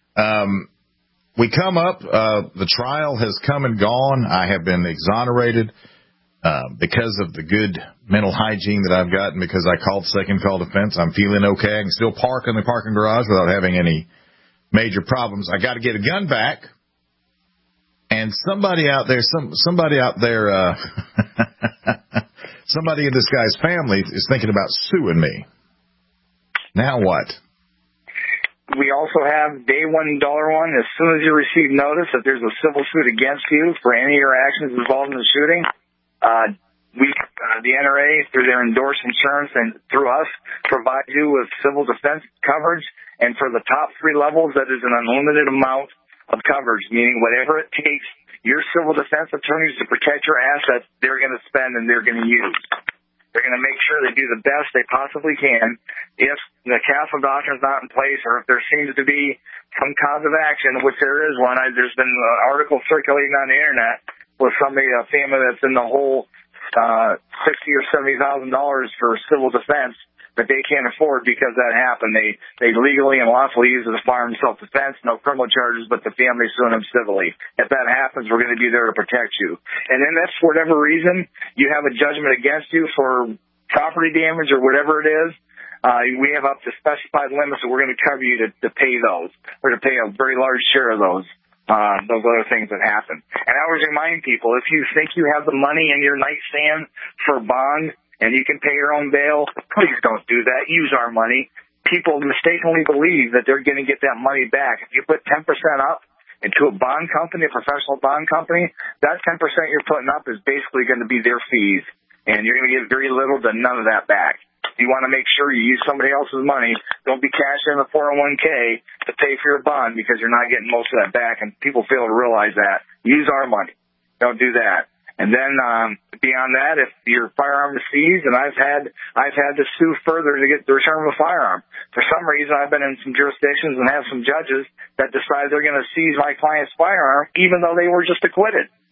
We come up, the trial has come and gone. I have been exonerated because of the good mental hygiene that I've gotten, because I called Second Call Defense. I'm feeling okay. I can still park in the parking garage without having any major problems. I got to get a gun back, and somebody out there, somebody in this guy's family is thinking about suing me. Now what? We also have day $1 one. As soon as you receive notice that there's a civil suit against you for any of your actions involved in the shooting, the NRA, through their endorsed insurance and through us, provide you with civil defense coverage. And for the top 3 levels, that is an unlimited amount of coverage, meaning whatever it takes your civil defense attorneys to protect your assets, they're going to spend and they're going to use. They're going to make sure they do the best they possibly can. If the castle doctrine is not in place, or if there seems to be some cause of action, which there is one, there's been an article circulating on the internet with a family that's in the hole $60,000 or $70,000 for civil defense that they can't afford because that happened. They legally and lawfully use it as firearm self-defense, no criminal charges, but the family suing them civilly. If that happens, we're going to be there to protect you. And then if for whatever reason you have a judgment against you for property damage or whatever it is, we have up to specified limits that we're going to cover you to pay those, or to pay a very large share of those other things that happen. And I always remind people, if you think you have the money in your nightstand for a bond, and you can pay your own bail, please don't do that. Use our money. People mistakenly believe that they're going to get that money back. If you put 10% up into a bond company, a professional bond company, that 10% you're putting up is basically going to be their fees, and you're going to get very little to none of that back. You want to make sure you use somebody else's money. Don't be cashing in the 401k to pay for your bond, because you're not getting most of that back, and people fail to realize that. Use our money. Don't do that. And then beyond that, if your firearm is seized, and I've had to sue further to get the return of a firearm. For some reason, I've been in some jurisdictions and have some judges that decide they're going to seize my client's firearm, even though they were just acquitted.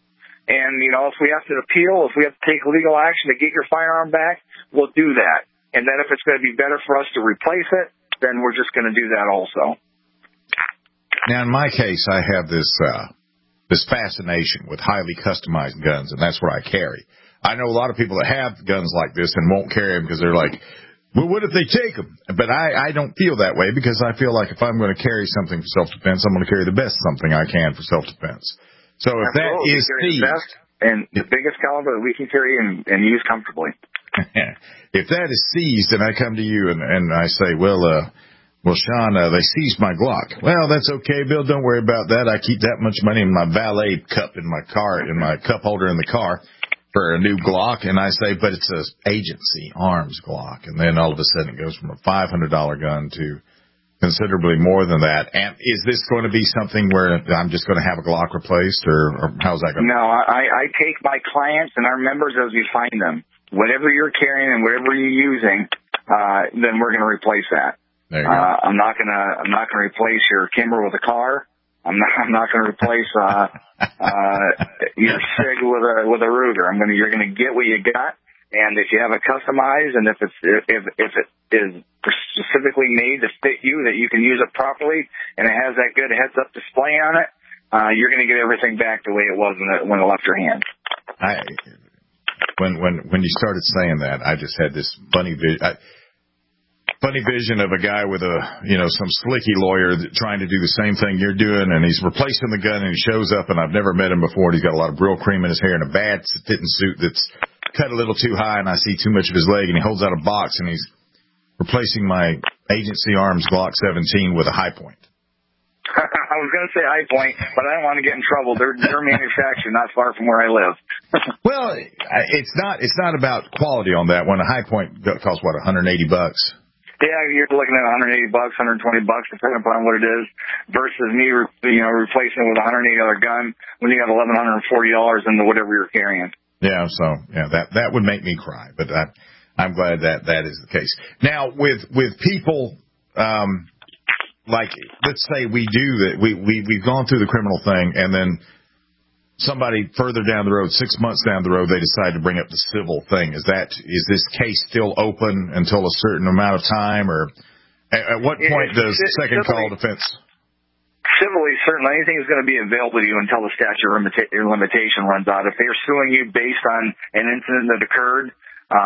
And, you know, if we have to appeal, if we have to take legal action to get your firearm back, we'll do that. And then if it's going to be better for us to replace it, then we're just going to do that also. Now, in my case, I have this fascination with highly customized guns, and that's what I carry. I know a lot of people that have guns like this and won't carry them because they're like, well, what if they take them? But I don't feel that way, because I feel like if I'm going to carry something for self-defense, I'm going to carry the best something I can for self-defense. So if that is the best and the biggest caliber that we can carry and use comfortably. If that is seized and I come to you and I say, well, Sean, they seized my Glock. Well, that's okay, Bill. Don't worry about that. I keep that much money in my valet cup in my car, in my cup holder in the car for a new Glock. And I say, but it's a agency arms Glock. And then all of a sudden it goes from a $500 gun to considerably more than that. And is this going to be something where I'm just going to have a Glock replaced, or how's that going to be? No, I take my clients and our members as we find them. Whatever you're carrying and whatever you're using, then we're going to replace that. There you go. I'm not gonna replace your Kimber with a car. I'm not gonna replace your Sig with a Ruger. You're gonna get what you got. And if you have it customized, and if it is specifically made to fit you, that you can use it properly, and it has that good heads-up display on it, you're going to get everything back the way it was when it left your hand. When you started saying that, I just had this funny vision of a guy with some slicky lawyer trying to do the same thing you're doing, and he's replacing the gun, and he shows up, and I've never met him before, and he's got a lot of Brill cream in his hair and a bad fitting suit that's cut a little too high, and I see too much of his leg, and he holds out a box, and he's replacing my agency arms Glock 17 with a High Point. I was going to say High Point, but I don't want to get in trouble. They're manufactured not far from where I live. Well, it's not about quality on that one. A High Point costs what, $180? Yeah, you're looking at $180, $120, depending upon what it is, versus me, replacing it with a $180 gun when you got $1,140 into whatever you're carrying. Yeah, so that would make me cry, but I'm glad that is the case. Now, with people, like, let's say we do that, we've gone through the criminal thing, and then somebody further down the road, 6 months down the road, they decide to bring up the civil thing. Is this case still open until a certain amount of time, or at what point does second call defense? Civilly, certainly anything is going to be available to you until the statute of limitation runs out. If they're suing you based on an incident that occurred,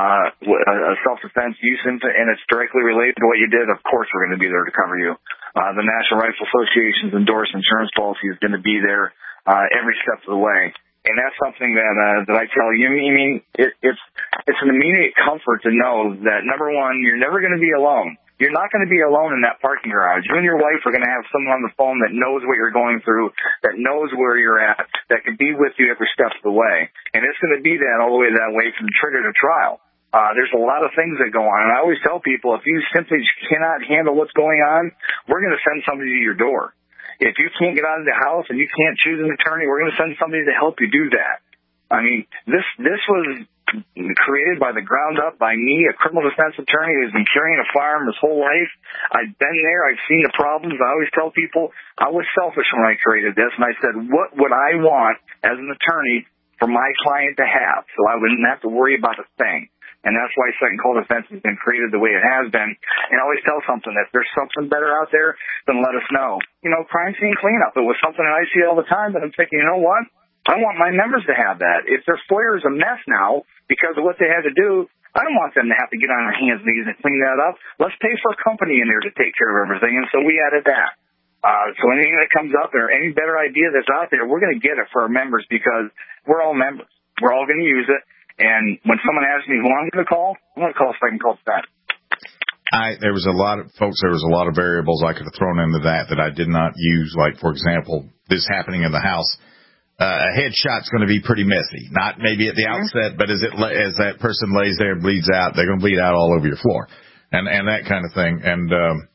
a self-defense use incident, and it's directly related to what you did, of course we're going to be there to cover you. The National Rifle Association's endorsed insurance policy is going to be there every step of the way. And that's something that I tell you. I mean, it's an immediate comfort to know that, number one, you're never going to be alone. You're not going to be alone in that parking garage. You and your wife are going to have someone on the phone that knows what you're going through, that knows where you're at, that can be with you every step of the way. And it's going to be that all the way that way from trigger to trial. There's a lot of things that go on. And I always tell people, if you simply cannot handle what's going on, we're going to send somebody to your door. If you can't get out of the house and you can't choose an attorney, we're going to send somebody to help you do that. I mean, this was created by the ground up by me, a criminal defense attorney who's been carrying a firearm his whole life. I've been there. I've seen the problems. I always tell people I was selfish when I created this, and I said, what would I want as an attorney for my client to have, so I wouldn't have to worry about a thing. And that's why second call defense has been created the way it has been. And I always tell something, if there's something better out there, then let us know. Crime scene cleanup. It was something that I see all the time, but I'm thinking, you know what? I want my members to have that. If their FOIA is a mess now because of what they had to do, I don't want them to have to get on their hands and knees and clean that up. Let's pay for a company in there to take care of everything. And so we added that. So anything that comes up or any better idea that's out there, we're going to get it for our members because we're all members. We're all going to use it. And when someone asks me who I'm going to call second call defense. There was a lot of variables I could have thrown into that I did not use. Like, for example, this happening in the house. A headshot's going to be pretty messy. Not maybe at the outset, but as that person lays there and bleeds out, they're going to bleed out all over your floor, and that kind of thing. And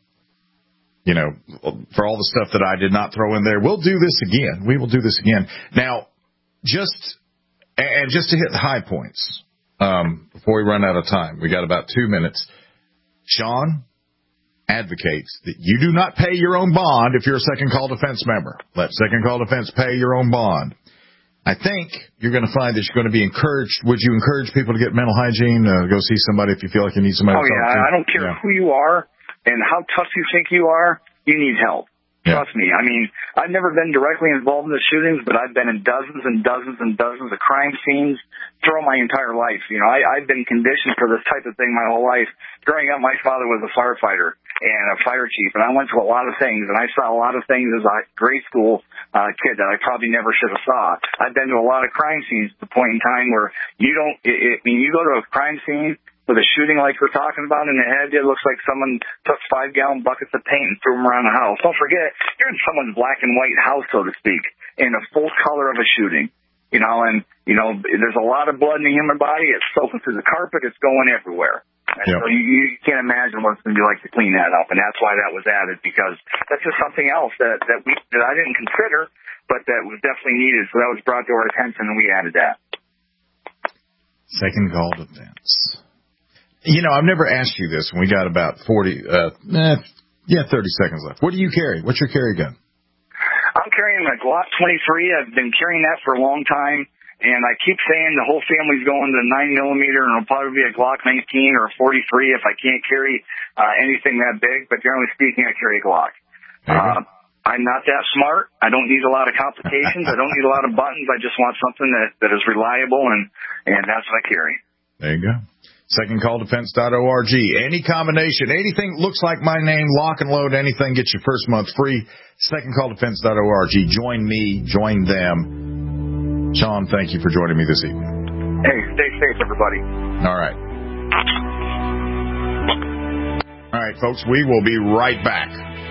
for all the stuff that I did not throw in there, we'll do this again. We will do this again. Now, just to hit the high points before we run out of time, we got about 2 minutes. Sean advocates that you do not pay your own bond if you're a second call defense member. Let second call defense pay your own bond. I think you're going to find that you're going to be encouraged. Would you encourage people to get mental hygiene? Go see somebody if you feel like you need somebody to talk to? I don't care who you are and how tough you think you are. You need help. Yeah. Trust me. I mean, I've never been directly involved in the shootings, but I've been in dozens and dozens and dozens of crime scenes throughout my entire life. You know, I've been conditioned for this type of thing my whole life. Growing up, my father was a firefighter and a fire chief, and I went to a lot of things, and I saw a lot of things as a grade school kid that I probably never should have saw. I've been to a lot of crime scenes to the point in time where you go to a crime scene with a shooting like we're talking about in the head, it looks like someone took 5-gallon buckets of paint and threw them around the house. Don't forget, you're in someone's black and white house, so to speak, in a full color of a shooting. You know, and, you know, there's a lot of blood in the human body. It's soaking through the carpet. It's going everywhere. And so you can't imagine what it's going to be like to clean that up. And that's why that was added, because that's just something else that I didn't consider, but that was definitely needed. So that was brought to our attention, and we added that. Second call defense. You know, I've never asked you this when we got about 30 seconds left. What do you carry? What's your carry gun? I'm carrying a Glock 23. I've been carrying that for a long time, and I keep saying the whole family's going to 9mm, and it'll probably be a Glock 19 or a 43 if I can't carry anything that big, but generally speaking, I carry a Glock. I'm not that smart. I don't need a lot of complications. I don't need a lot of buttons. I just want something that is reliable, and that's what I carry. There you go. SecondCallDefense.org. Any combination, anything looks like my name, lock and load anything, get your first month free. SecondCallDefense.org. Join me, join them. Sean, thank you for joining me this evening. Hey, stay safe, everybody. All right. All right, folks, we will be right back.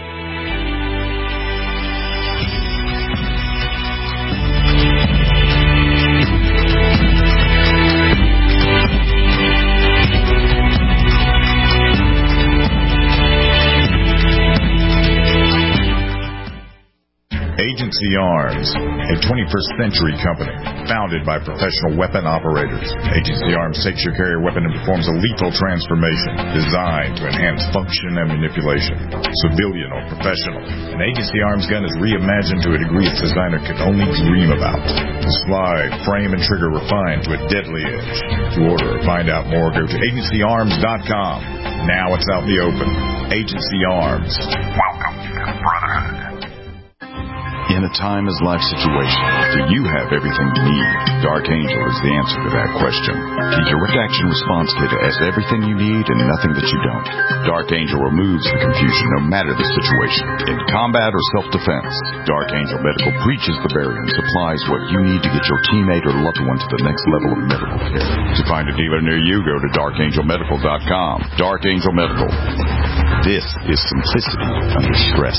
Agency Arms, a 21st century company founded by professional weapon operators. Agency Arms takes your carrier weapon and performs a lethal transformation designed to enhance function and manipulation, civilian or professional. An Agency Arms gun is reimagined to a degree its designer could only dream about. The slide, frame, and trigger refined to a deadly edge. To order or find out more, go to agencyarms.com. Now it's out in the open. Agency Arms. Welcome to the Brotherhood. In a time as life situation, do you have everything you need? Dark Angel is the answer to that question. The Direct Action Response Kit has everything you need and nothing that you don't. Dark Angel removes the confusion no matter the situation. In combat or self-defense, Dark Angel Medical breaches the barrier and supplies what you need to get your teammate or loved one to the next level of medical care. To find a dealer near you, go to darkangelmedical.com. Dark Angel Medical. This is simplicity under stress.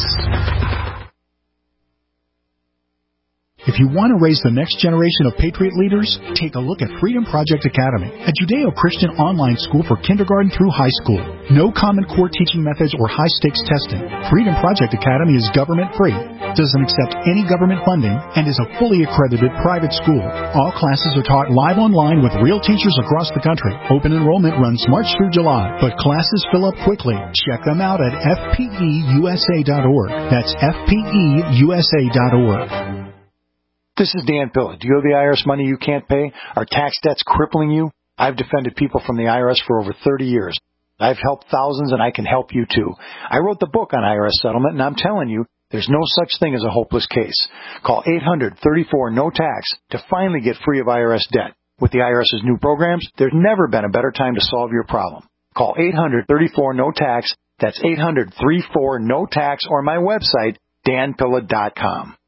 If you want to raise the next generation of Patriot leaders, take a look at Freedom Project Academy, a Judeo-Christian online school for kindergarten through high school. No Common Core teaching methods or high-stakes testing. Freedom Project Academy is government-free, doesn't accept any government funding, and is a fully accredited private school. All classes are taught live online with real teachers across the country. Open enrollment runs March through July, but classes fill up quickly. Check them out at fpeusa.org. That's fpeusa.org. This is Dan Pilla. Do you owe the IRS money you can't pay? Are tax debts crippling you? I've defended people from the IRS for over 30 years. I've helped thousands, and I can help you too. I wrote the book on IRS settlement, and I'm telling you, there's no such thing as a hopeless case. Call 800-34-NO-TAX to finally get free of IRS debt. With the IRS's new programs, there's never been a better time to solve your problem. Call 800-34-NO-TAX. That's 800-34-NO-TAX, or my website, danpilla.com.